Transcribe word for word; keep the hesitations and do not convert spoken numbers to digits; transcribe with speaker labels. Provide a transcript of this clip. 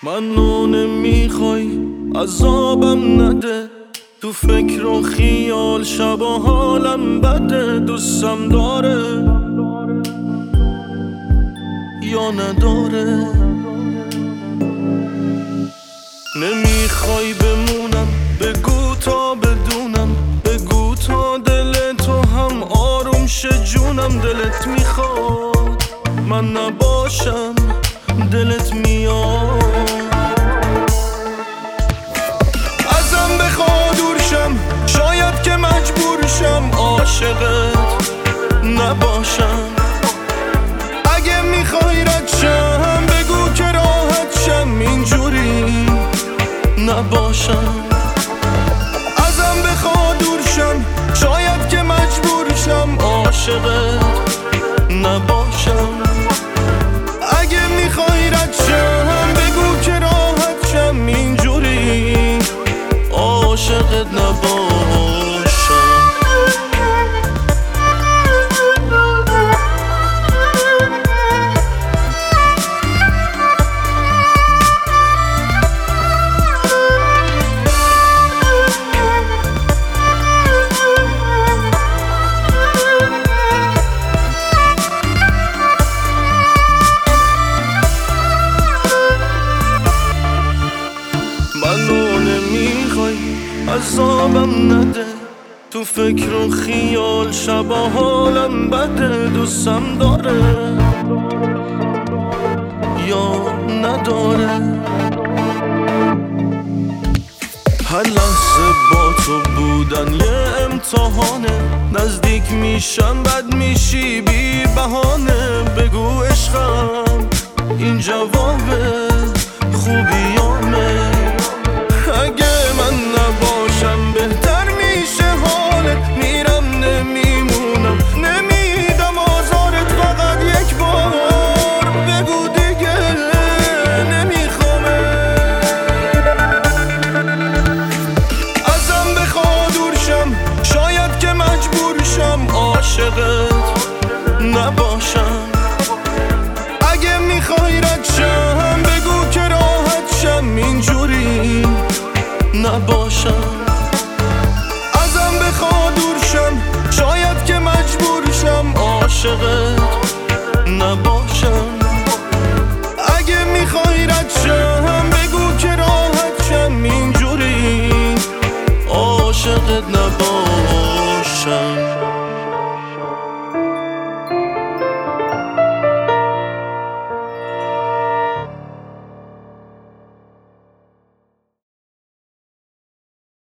Speaker 1: منو نمیخوای عذابم نده، تو فکر و خیال شب و حالم بده. دوستم داره یا نداره؟ نمیخوای بمونم بگو تا بدونم، بگو تا دل تو هم آروم شه جونم. دلت میخواد من نباشم، دلت میاد ازم بخوا دور شم، شاید که مجبور شم عاشقت نباشم. اگه میخوای رد شم بگو که راحت شم، اینجوری نباشم. ازم بخوا دور شم، شاید که مجبور شم عاشقت نباشم. اگه میخوای رد شم بگو که راحت شم، اینجوری عاشقت نباشم. منو نمیخوای عذابم نده، تو فکر و خیال شب و حالم بده. دوستم داره یا نداره؟ هر لحظه با تو بودن یه امتحانه، نزدیک میشم بد میشی بی بهانه. بگو عشقم این جوابه خوبیامه. اگه من نباشم بهتر میشه حالت، میرم نمیمونم نمیدم آزارت. فقط یک بار بگو دیگه نمیخوامه. ازم بخوا دور شم، شاید که مجبور شم عاشقت نباشم. اگه میخوای رد شم بگو که راحت شم، اینجوری نباشم. ازم بخوا دور شم، شاید که مجبور شم عاشقت نباشم. اگه میخوای رد شم بگو که راحت شم، اینجوری عاشقت نباشم.